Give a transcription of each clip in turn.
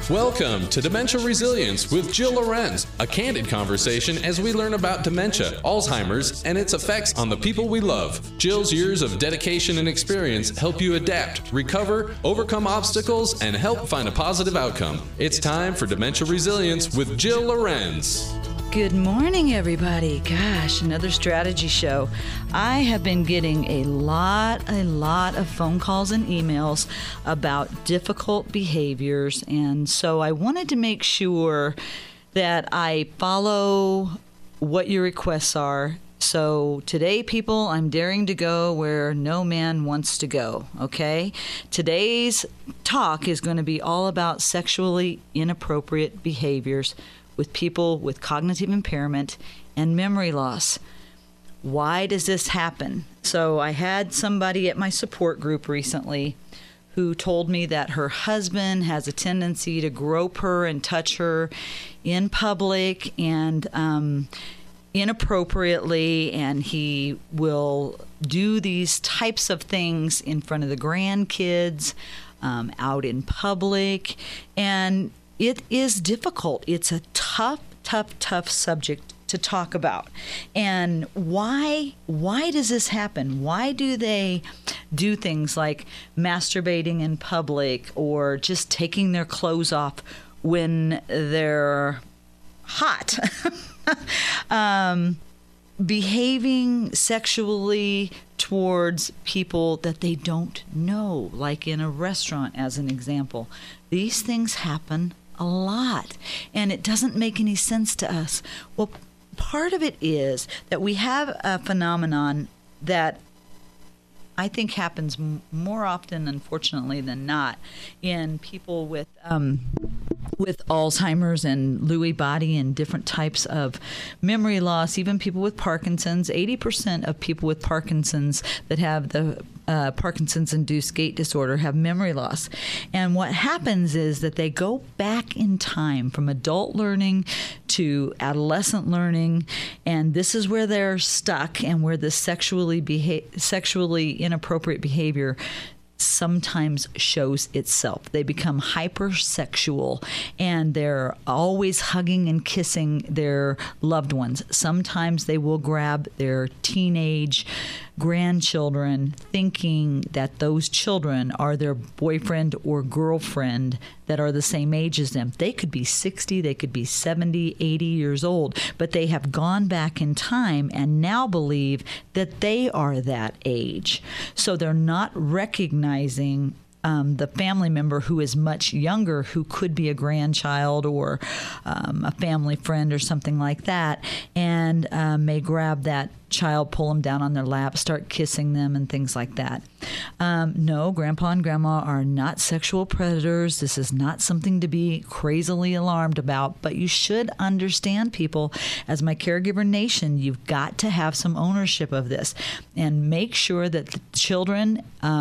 Welcome to Dementia Resilience with Jill Lorenz, a candid conversation as we learn about dementia, Alzheimer's, and its effects on the people we love. Jill's years of dedication and experience help you adapt, recover, overcome obstacles, and help find a positive outcome. It's time for Dementia Resilience with Jill Lorenz. Good morning, everybody. Gosh, another strategy show. I have been getting a lot of phone calls and emails about difficult behaviors, and so I wanted to make sure that I follow what your requests are. So today, people, I'm daring to go where no man wants to go, okay? Today's talk is going to be all about sexually inappropriate behaviors with people with cognitive impairment and memory loss. Why does this happen? So I had somebody at my support group recently who told me that her husband has a tendency to grope her and touch her in public and inappropriately, and he will do these types of things in front of the grandkids, out in public, and it is difficult. It's a tough subject to talk about. And why does this happen? Why do they do things like masturbating in public or just taking their clothes off when they're hot? Behaving sexually towards people that they don't know, like in a restaurant, as an example. These things happen a lot, and it doesn't make any sense to us. Well, part of it is that we have a phenomenon that I think happens more often, unfortunately, than not, in people with Alzheimer's and Lewy body and different types of memory loss, even people with Parkinson's. 80% of people with Parkinson's that have the Parkinson's-induced gait disorder have memory loss. And what happens is that they go back in time from adult learning to adolescent learning, and this is where they're stuck and where the sexually inappropriate behavior sometimes shows itself. They become hypersexual, and they're always hugging and kissing their loved ones. Sometimes they will grab their teenage grandchildren, thinking that those children are their boyfriend or girlfriend that are the same age as them. They could be 60, they could be 70, 80 years old, but they have gone back in time and now believe that they are that age. So they're not recognizing the family member who is much younger, who could be a grandchild or a family friend or something like that, and may grab that child, pull them down on their lap, start kissing them and things like that. No, Grandpa and Grandma are not sexual predators. This is not something to be crazily alarmed about, but you should understand, people, as my caregiver nation, you've got to have some ownership of this and make sure that the children,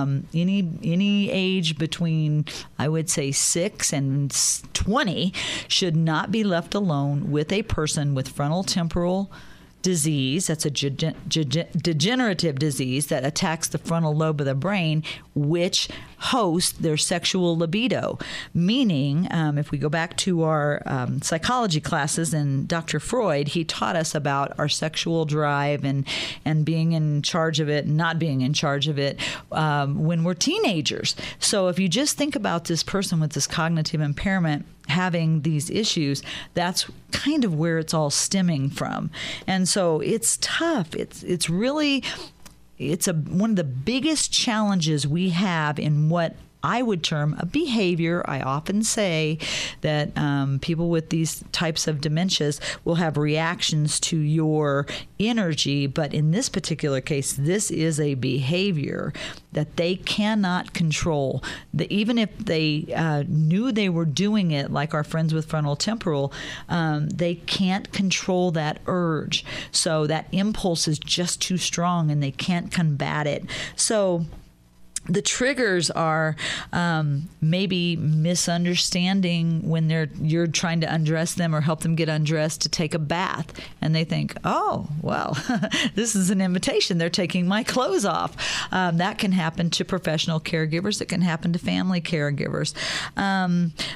any age between, I would say, 6 and 20, should not be left alone with a person with frontal temporal disease. That's a degenerative disease that attacks the frontal lobe of the brain, which hosts their sexual libido. Meaning, if we go back to our psychology classes and Dr. Freud, he taught us about our sexual drive and being in charge of it and not being in charge of it when we're teenagers. So if you just think about this person with this cognitive impairment having these issues, that's kind of where it's all stemming from. And so it's tough. It's really one of the biggest challenges we have in what I would term a behavior. I often say that people with these types of dementias will have reactions to your energy, but in this particular case, this is a behavior that they cannot control. Even if they knew they were doing it, like our friends with frontal temporal, they can't control that urge. So that impulse is just too strong and they can't combat it. So the triggers are maybe misunderstanding when you're trying to undress them or help them get undressed to take a bath, and they think, oh, well, this is an invitation. They're taking my clothes off. That can happen to professional caregivers. It can happen to family caregivers.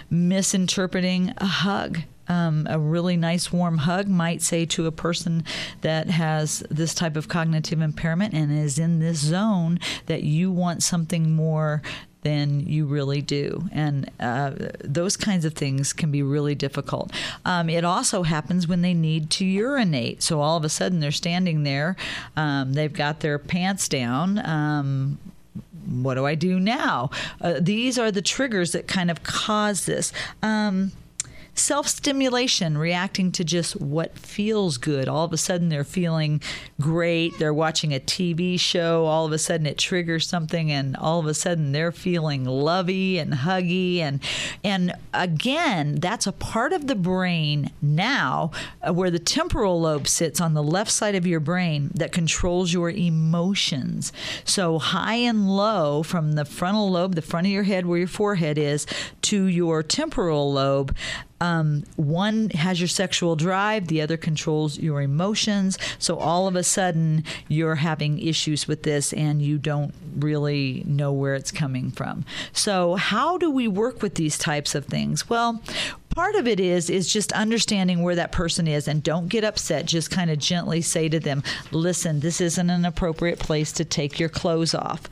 misinterpreting a hug. A really nice warm hug might say to a person that has this type of cognitive impairment and is in this zone that you want something more than you really do. And those kinds of things can be really difficult. It also happens when they need to urinate. So all of a sudden they're standing there, they've got their pants down. What do I do now? These are the triggers that kind of cause this. Self-stimulation, reacting to just what feels good. All of a sudden they're feeling great. They're watching a TV show. All of a sudden it triggers something, and all of a sudden they're feeling lovey and huggy. And again, that's a part of the brain now where the temporal lobe sits on the left side of your brain that controls your emotions. So high and low, from the frontal lobe, the front of your head where your forehead is, to your temporal lobe, one has your sexual drive, the other controls your emotions. So all of a sudden you're having issues with this and you don't really know where it's coming from. So how do we work with these types of things? Well, part of it is just understanding where that person is, and don't get upset. Just kind of gently say to them, listen, this isn't an appropriate place to take your clothes off.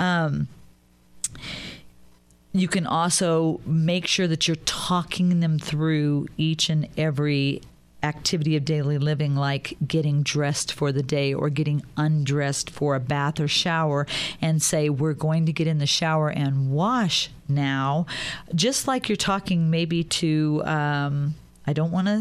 You can also make sure that you're talking them through each and every activity of daily living, like getting dressed for the day or getting undressed for a bath or shower, and say, we're going to get in the shower and wash now. Just like you're talking maybe to... I don't want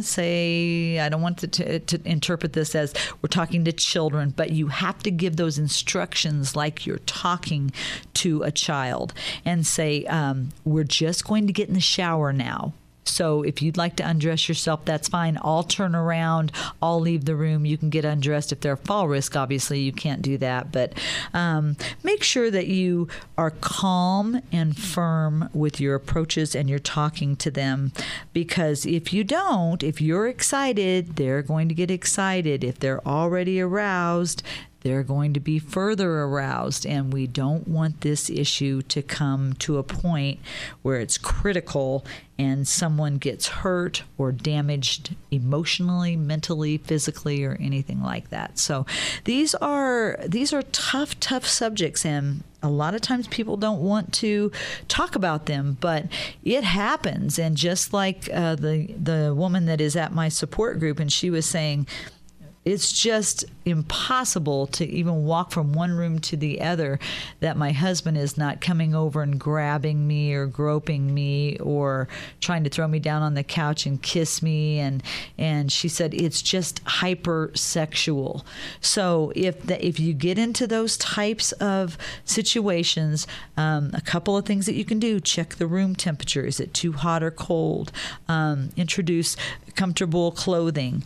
to interpret this as we're talking to children, but you have to give those instructions like you're talking to a child, and say, we're just going to get in the shower now. So if you'd like to undress yourself, that's fine. I'll turn around. I'll leave the room. You can get undressed. If there's a fall risk, obviously you can't do that. But make sure that you are calm and firm with your approaches and you're talking to them. Because if you don't, if you're excited, they're going to get excited. If they're already aroused, they're going to be further aroused, and we don't want this issue to come to a point where it's critical and someone gets hurt or damaged emotionally, mentally, physically, or anything like that. So these are tough subjects, and a lot of times people don't want to talk about them, but it happens. And just like the woman that is at my support group, and she was saying, it's just impossible to even walk from one room to the other that my husband is not coming over and grabbing me or groping me or trying to throw me down on the couch and kiss me. And she said it's just hypersexual. So if you get into those types of situations, a couple of things that you can do: check the room temperature. Is it too hot or cold? Introduce comfortable clothing,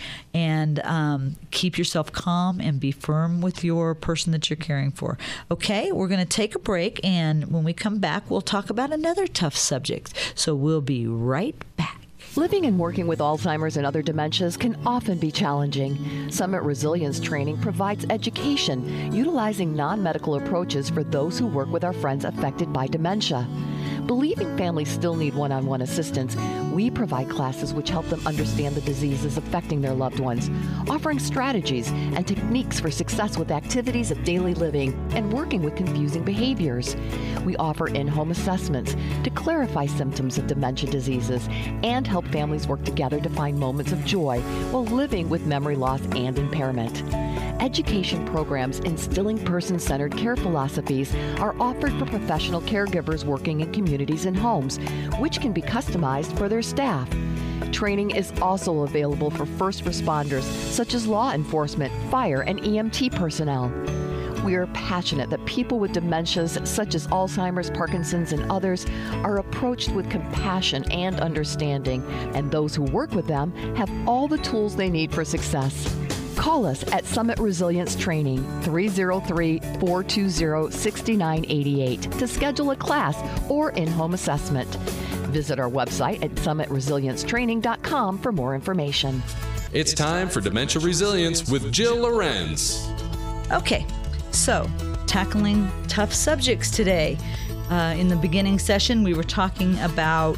and keep yourself calm and be firm with your person that you're caring for. Okay, we're going to take a break, and when we come back, we'll talk about another tough subject. So we'll be right back. Living and working with Alzheimer's and other dementias can often be challenging. Summit Resilience Training provides education utilizing non-medical approaches for those who work with our friends affected by dementia. Believing families still need one-on-one assistance, we provide classes which help them understand the diseases affecting their loved ones, offering strategies and techniques for success with activities of daily living and working with confusing behaviors. We offer in-home assessments to clarify symptoms of dementia diseases and help families work together to find moments of joy while living with memory loss and impairment. Education programs instilling person-centered care philosophies are offered for professional caregivers working in communities and homes, which can be customized for their staff. Training is also available for first responders, such as law enforcement, fire, and EMT personnel. We are passionate that people with dementias such as Alzheimer's, Parkinson's, and others are approached with compassion and understanding, and those who work with them have all the tools they need for success. Call us at Summit Resilience Training, 303-420-6988 to schedule a class or in-home assessment. Visit our website at summitresilencetraining.com for more information. It's time for Dementia Resilience with Jill Lorenz. Okay, so tackling tough subjects today. In the beginning session, we were talking about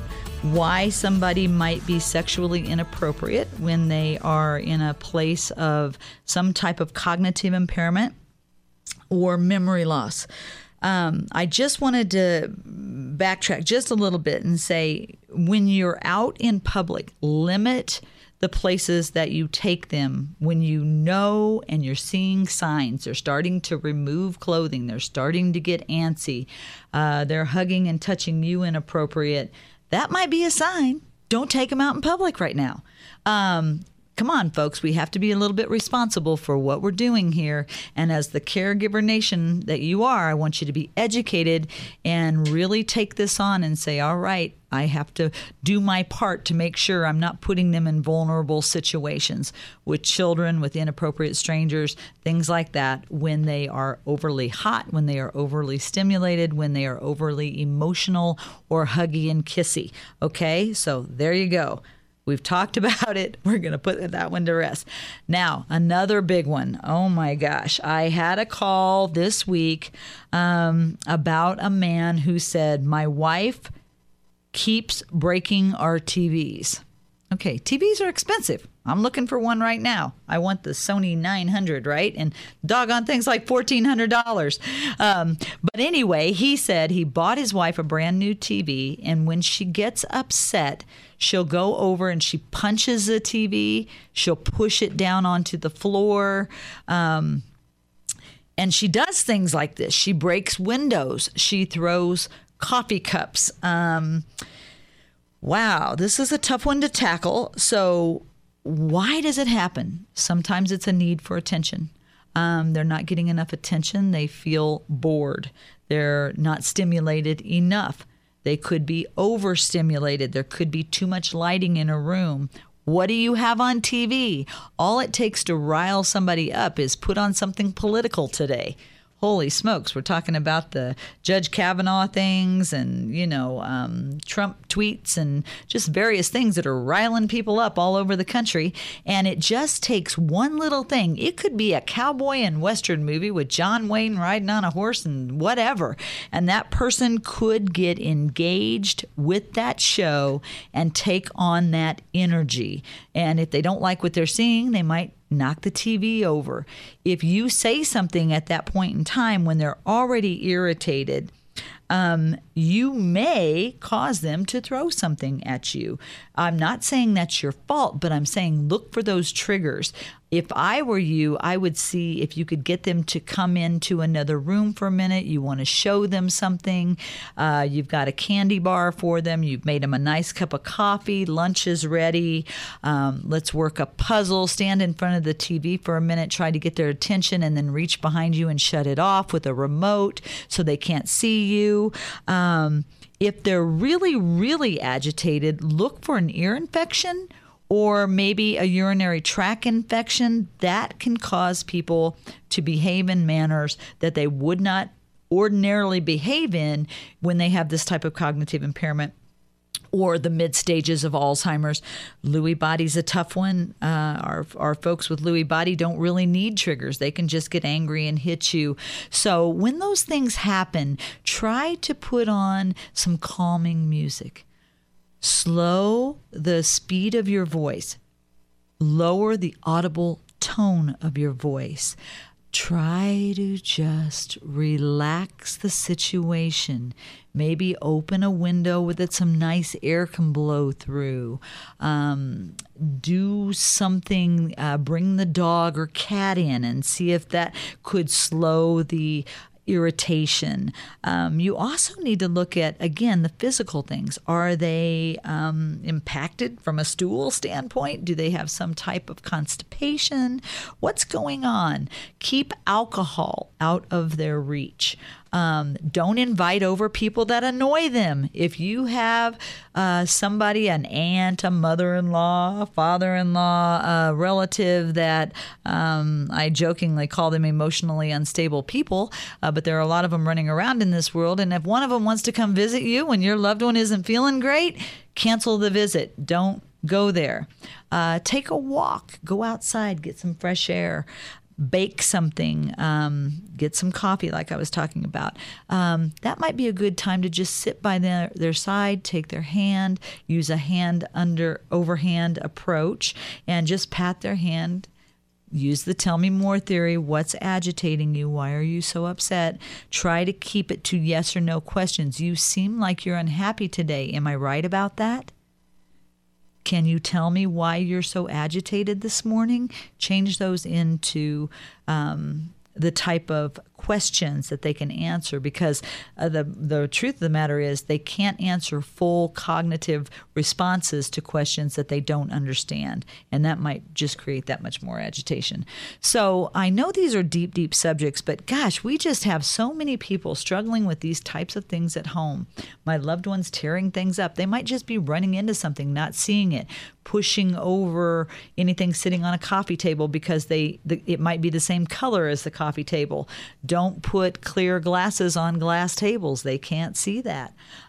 why somebody might be sexually inappropriate when they are in a place of some type of cognitive impairment or memory loss. I just wanted to backtrack just a little bit and say, when you're out in public, limit the places that you take them when you know and you're seeing signs. They're starting to remove clothing. They're starting to get antsy. They're hugging and touching you inappropriate. That might be a sign. Don't take them out in public right now. Come on, folks. We have to be a little bit responsible for what we're doing here. And as the caregiver nation that you are, I want you to be educated and really take this on and say, all right, I have to do my part to make sure I'm not putting them in vulnerable situations with children, with inappropriate strangers, things like that, when they are overly hot, when they are overly stimulated, when they are overly emotional or huggy and kissy. Okay, so there you go. We've talked about it. We're going to put that one to rest. Now, another big one. Oh, my gosh. I had a call this week about a man who said, my wife keeps breaking our TVs. Okay, TVs are expensive. I'm looking for one right now. I want the Sony 900, right? And doggone things like $1,400. But anyway, he said he bought his wife a brand new TV, and when she gets upset, she'll go over and she punches the TV. She'll push it down onto the floor. And she does things like this. She breaks windows. She throws coffee cups. Wow, this is a tough one to tackle. So why does it happen? Sometimes it's a need for attention. They're not getting enough attention. They feel bored. They're not stimulated enough. They could be overstimulated. There could be too much lighting in a room. What do you have on TV? All it takes to rile somebody up is put on something political today. Holy smokes, we're talking about the Judge Kavanaugh things and, Trump tweets and just various things that are riling people up all over the country. And it just takes one little thing. It could be a cowboy and Western movie with John Wayne riding on a horse and whatever. And that person could get engaged with that show and take on that energy. And if they don't like what they're seeing, they might knock the TV over. If you say something at that point in time when they're already irritated, you may cause them to throw something at you. I'm not saying that's your fault, but I'm saying look for those triggers. If I were you, I would see if you could get them to come into another room for a minute. You want to show them something. You've got a candy bar for them. You've made them a nice cup of coffee. Lunch is ready. Let's work a puzzle. Stand in front of the TV for a minute. Try to get their attention and then reach behind you and shut it off with a remote so they can't see you. If they're really, really agitated, look for an ear infection or maybe a urinary tract infection. That can cause people to behave in manners that they would not ordinarily behave in when they have this type of cognitive impairment or the mid stages of Alzheimer's. Lewy body's a tough one. Our folks with Lewy body don't really need triggers. They can just get angry and hit you. So when those things happen, try to put on some calming music. Slow the speed of your voice. Lower the audible tone of your voice. Try to just relax the situation. Maybe open a window that some nice air can blow through. Do something, bring the dog or cat in and see if that could slow the irritation. You also need to look at, again, the physical things. Are they impacted from a stool standpoint? Do they have some type of constipation? What's going on? Keep alcohol out of their reach. Don't invite over people that annoy them. If you have somebody, an aunt, a mother-in-law, a father-in-law, a relative that I jokingly call them emotionally unstable people, but there are a lot of them running around in this world. And if one of them wants to come visit you when your loved one isn't feeling great, cancel the visit. Don't go there. Take a walk. Go outside. Get some fresh air. Bake something. get some coffee like I was talking about. That might be a good time to just sit by their side, take their hand, use a hand overhand approach, and just pat their hand. Use the tell me more theory. What's agitating you? Why are you so upset? Try to keep it to yes or no questions. You seem like you're unhappy today. Am I right about that? Can you tell me why you're so agitated this morning? Change those into the type of questions that they can answer, because the truth of the matter is they can't answer full cognitive responses to questions that they don't understand, and that might just create that much more agitation. So I know these are deep, deep subjects, but gosh, we just have so many people struggling with these types of things at home. My loved ones tearing things up. They might just be running into something, not seeing it, pushing over anything sitting on a coffee table because it might be the same color as the coffee table. Don't put clear glasses on glass tables. They can't see that.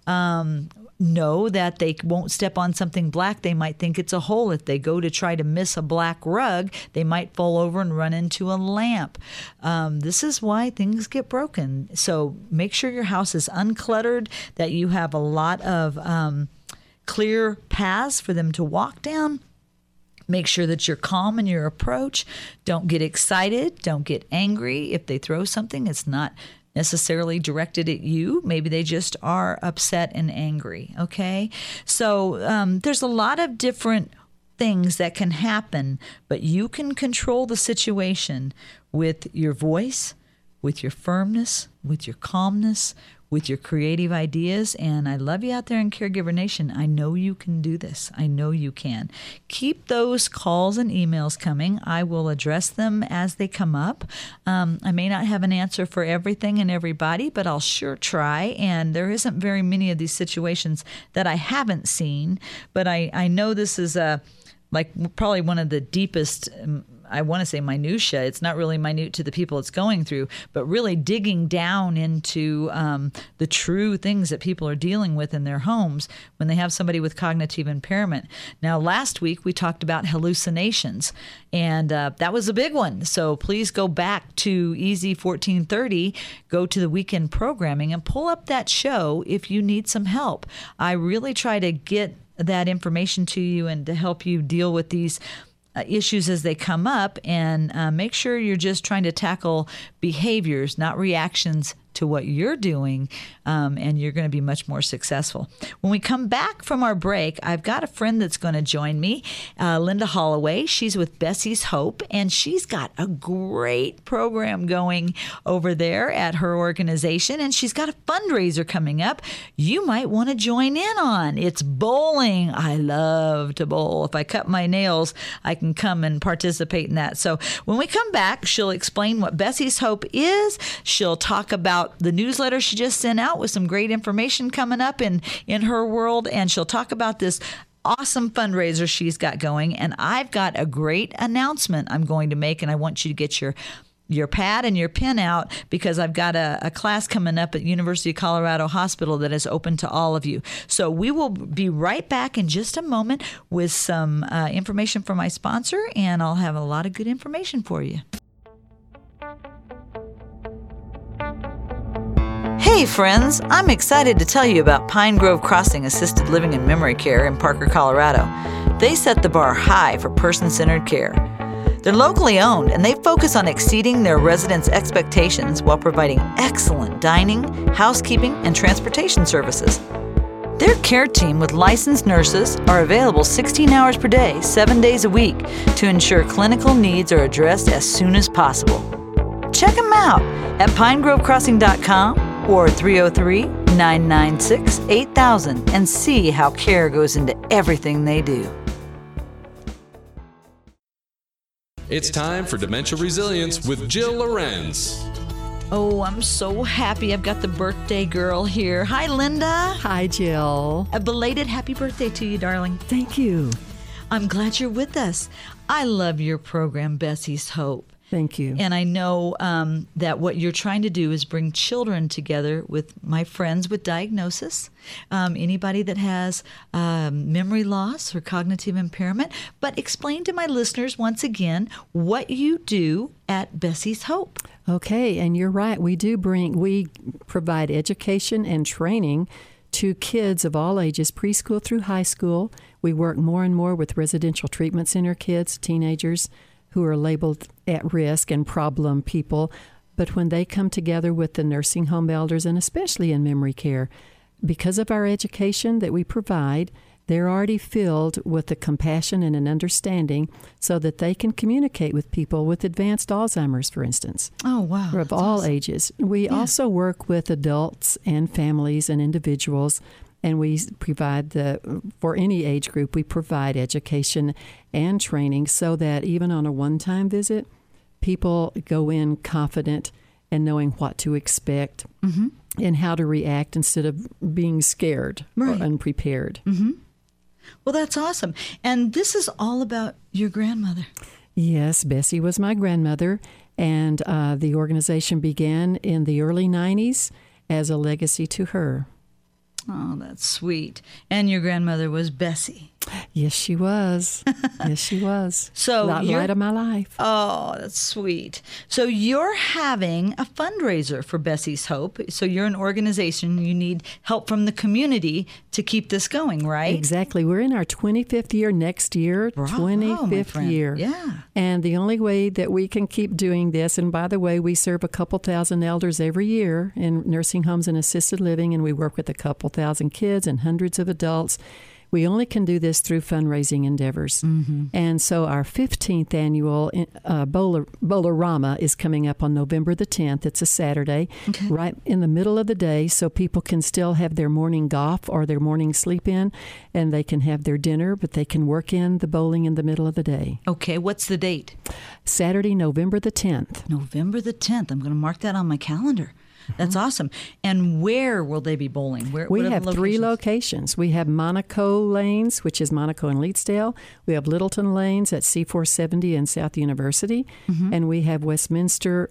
Know that they won't step on something black. They might think it's a hole. If they go to try to miss a black rug, they might fall over and run into a lamp. This is why things get broken. So make sure your house is uncluttered, that you have a lot of clear paths for them to walk down. Make sure that you're calm in your approach. Don't get excited. Don't get angry. If they throw something, it's not necessarily directed at you. Maybe they just are upset and angry, okay? So there's a lot of different things that can happen, but you can control the situation with your voice, with your firmness, with your calmness, with your creative ideas. And I love you out there in Caregiver Nation. I know you can do this. I know you can. Keep those calls and emails coming. I will address them as they come up. I may not have an answer for everything and everybody, but I'll sure try. And there isn't very many of these situations that I haven't seen, but I know this is probably one of the deepest, I want to say minutia. It's not really minute to the people it's going through, but really digging down into the true things that people are dealing with in their homes when they have somebody with cognitive impairment. Now, last week we talked about hallucinations, and that was a big one. So please go back to Easy 1430, go to the weekend programming, and pull up that show if you need some help. I really try to get that information to you and to help you deal with these issues as they come up, and make sure you're just trying to tackle behaviors, not reactions to what you're doing, and you're going to be much more successful. When we come back from our break, I've got a friend that's going to join me, Linda Holloway. She's with Bessie's Hope, and she's got a great program going over there at her organization, and she's got a fundraiser coming up you might want to join in on. It's bowling. I love to bowl. If I cut my nails, I can come and participate in that. So when we come back, she'll explain what Bessie's Hope is. She'll talk about the newsletter she just sent out with some great information coming up in her world, and she'll talk about this awesome fundraiser she's got going. And I've got a great announcement I'm going to make, and I want you to get your pad and your pen out, because I've got a class coming up at University of Colorado Hospital that is open to all of you. So we will be right back in just a moment with some information from my sponsor, and I'll have a lot of good information for you. Hey friends, I'm excited to tell you about Pine Grove Crossing Assisted Living and Memory Care in Parker, Colorado. They set the bar high for person-centered care. They're locally owned, and they focus on exceeding their residents' expectations while providing excellent dining, housekeeping, and transportation services. Their care team with licensed nurses are available 16 hours per day, 7 days a week, to ensure clinical needs are addressed as soon as possible. Check them out at pinegrovecrossing.com or 303-996-8000 and see how care goes into everything they do. It's time for Dementia Resilience with Jill Lorenz. Oh, I'm so happy I've got the birthday girl here. Hi, Linda. Hi, Jill. A belated happy birthday to you, darling. Thank you. I'm glad you're with us. I love your program, Bessie's Hope. Thank you. And I know that what you're trying to do is bring children together with my friends with diagnosis, anybody that has memory loss or cognitive impairment. But explain to my listeners once again what you do at Bessie's Hope. Okay, and you're right. We provide education and training to kids of all ages, preschool through high school. We work more and more with residential treatment center kids, teenagers who are labeled at risk and problem people. But when they come together with the nursing home elders, and especially in memory care, because of our education that we provide, they're already filled with the compassion and an understanding so that they can communicate with people with advanced Alzheimer's, for instance. Oh, wow. Of all ages. We also work with adults and families and individuals, and we provide for any age group, we provide education and training so that even on a one-time visit, people go in confident and knowing what to expect and how to react instead of being scared or unprepared. Well, that's awesome. And this is all about your grandmother. Yes, Bessie was my grandmother, and the organization began in the early 90s as a legacy to her. Oh, that's sweet. And your grandmother was Bessie. Yes, she was. Yes, she was. So light of my life. Oh, that's sweet. So you're having a fundraiser for Bessie's Hope. So you're an organization. You need help from the community to keep this going, right? Exactly. We're in our 25th year next year. Bravo, 25th year. Yeah. And the only way that we can keep doing this, and by the way, we serve a couple thousand elders every year in nursing homes and assisted living, and we work with a couple thousand kids and hundreds of adults. We only can do this through fundraising endeavors. And so our 15th annual Bowl-O-Rama is coming up on November the 10th. It's a Saturday, right in the middle of the day, so people can still have their morning golf or their morning sleep in, and they can have their dinner, but they can work in the bowling in the middle of the day. Okay, what's the date? Saturday, November the 10th. November the 10th. I'm going to mark that on my calendar. That's awesome. And where will they be bowling? We have 3 locations. We have Monaco Lanes, which is Monaco and Leetsdale. We have Littleton Lanes at C470 and South University. And we have Westminster,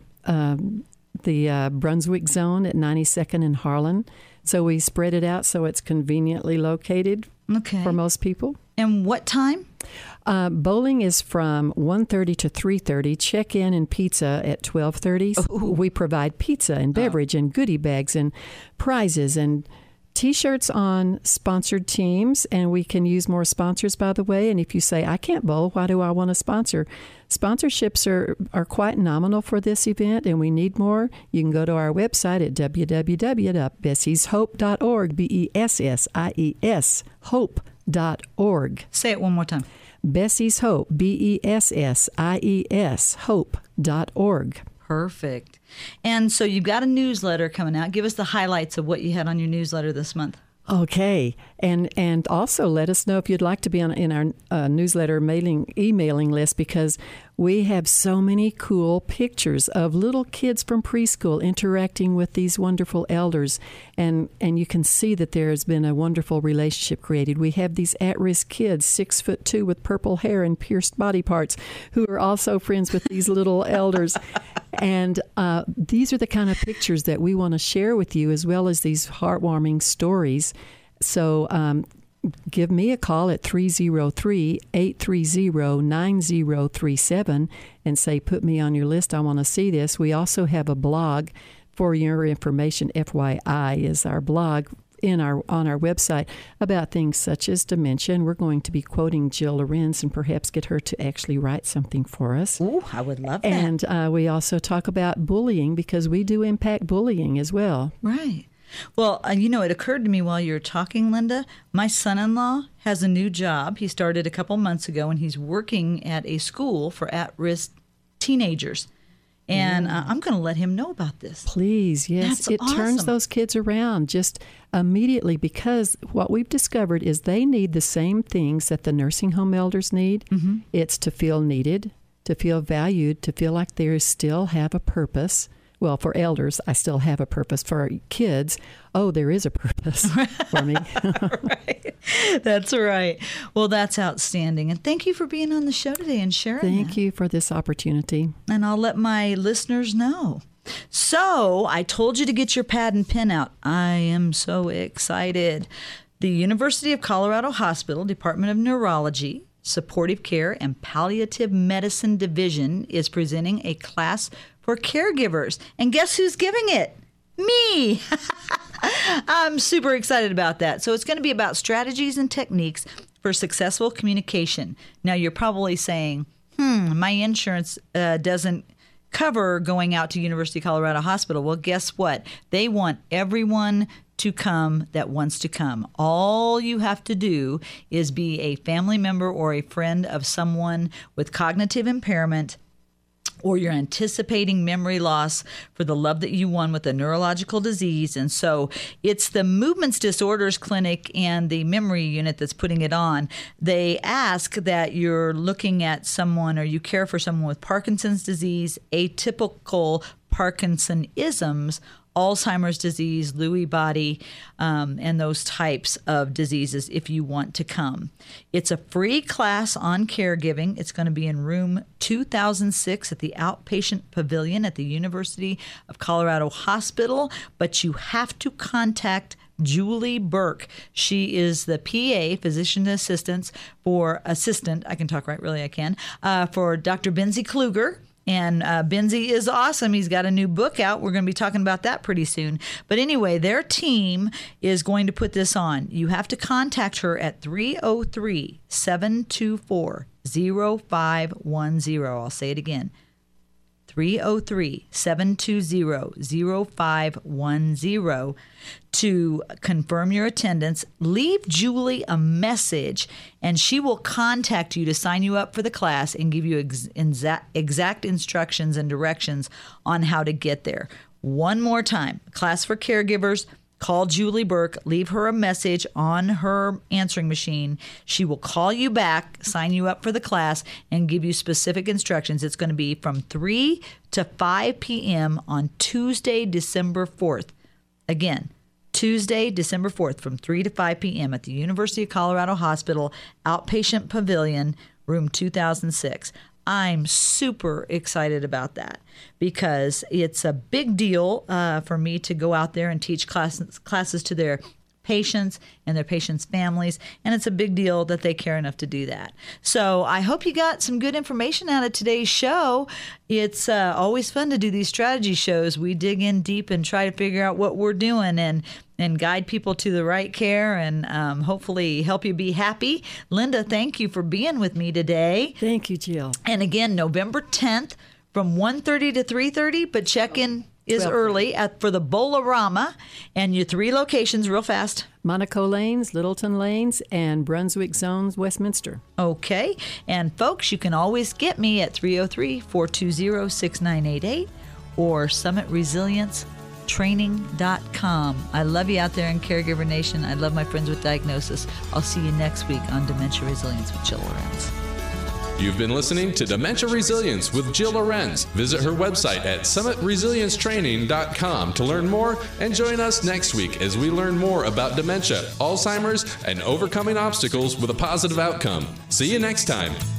the Brunswick Zone at 92nd and Harlan. So we spread it out so it's conveniently located for most people. And what time? Bowling is from 1:30 to 3:30. Check-in and pizza at 12:30. We provide pizza and beverage and goodie bags and prizes and T-shirts on sponsored teams. And we can use more sponsors, by the way. And if you say, I can't bowl, why do I want to sponsor? Sponsorships are quite nominal for this event, and we need more. You can go to our website at www.bessieshope.org, BESSIES, hope.org. Say it one more time. Bessie's Hope, BESSIES, hope.org. Perfect. And so you've got a newsletter coming out. Give us the highlights of what you had on your newsletter this month. Okay. And also let us know if you'd like to be in our newsletter emailing list, because we have so many cool pictures of little kids from preschool interacting with these wonderful elders. And you can see that there has been a wonderful relationship created. We have these at-risk kids, 6'2" with purple hair and pierced body parts, who are also friends with these little elders. And these are the kind of pictures that we want to share with you, as well as these heartwarming stories. So give me a call at 303-830-9037 and say, put me on your list. I want to see this. We also have a blog. For your information, FYI is our blog on our website about things such as dementia. And we're going to be quoting Jill Lorenz and perhaps get her to actually write something for us. Ooh, I would love that. And we also talk about bullying, because we do impact bullying as well. Right. Well, it occurred to me while you were talking, Linda, my son-in-law has a new job. He started a couple months ago, and he's working at a school for at-risk teenagers. And I'm going to let him know about this. Please, yes. That's it awesome. Turns those kids around just immediately, because what we've discovered is they need the same things that the nursing home elders need. It's to feel needed, to feel valued, to feel like they still have a purpose, Well, for elders, I still have a purpose. For kids, there is a purpose for me. Right. That's right. Well, that's outstanding. And thank you for being on the show today and sharing Thank you for this opportunity. And I'll let my listeners know. So I told you to get your pad and pen out. I am so excited. The University of Colorado Hospital Department of Neurology, Supportive Care, and Palliative Medicine Division is presenting a class for caregivers. And guess who's giving it? Me. I'm super excited about that. So it's going to be about strategies and techniques for successful communication. Now, you're probably saying, my insurance doesn't cover going out to University of Colorado Hospital. Well, guess what? They want everyone to come that wants to come. All you have to do is be a family member or a friend of someone with cognitive impairment, or you're anticipating memory loss for the love that you won with a neurological disease. And so it's the Movements Disorders Clinic and the Memory Unit that's putting it on. They ask that you're looking at someone, or you care for someone with Parkinson's disease, atypical Parkinsonisms, Alzheimer's disease, Lewy body, and those types of diseases if you want to come. It's a free class on caregiving. It's going to be in room 2006 at the Outpatient Pavilion at the University of Colorado Hospital, but you have to contact Julie Burke. She is the PA, physician assistant, for Dr. Benzie Kluger. And Benzie is awesome. He's got a new book out. We're going to be talking about that pretty soon. But anyway, their team is going to put this on. You have to contact her at 303-724-0510. I'll say it again. 303-720-0510 to confirm your attendance. Leave Julie a message, and she will contact you to sign you up for the class and give you exact instructions and directions on how to get there. One more time, class for caregivers. Call Julie Burke, leave her a message on her answering machine. She will call you back, sign you up for the class, and give you specific instructions. It's going to be from 3 to 5 p.m. on Tuesday, December 4th. Again, Tuesday, December 4th from 3 to 5 p.m. at the University of Colorado Hospital, Outpatient Pavilion, room 2006. I'm super excited about that because it's a big deal for me to go out there and teach classes to their patients and their patients' families, and it's a big deal that they care enough to do that. So I hope you got some good information out of today's show. It's always fun to do these strategy shows. We dig in deep and try to figure out what we're doing and guide people to the right care and hopefully help you be happy. Linda, thank you for being with me today. Thank you, Jill. And again, November 10th from 1:30 to 3:30, but check-in is early for the Bowl-O-Rama, and your 3 locations real fast. Monaco Lanes, Littleton Lanes, and Brunswick Zones, Westminster. Okay. And folks, you can always get me at 303-420-6988 or summitresiliencetraining.com. I love you out there in Caregiver Nation. I love my friends with diagnosis. I'll see you next week on Dementia Resilience with Jill Lorenz. You've been listening to Dementia Resilience with Jill Lorenz. Visit her website at summitresiliencetraining.com to learn more, and join us next week as we learn more about dementia, Alzheimer's, and overcoming obstacles with a positive outcome. See you next time.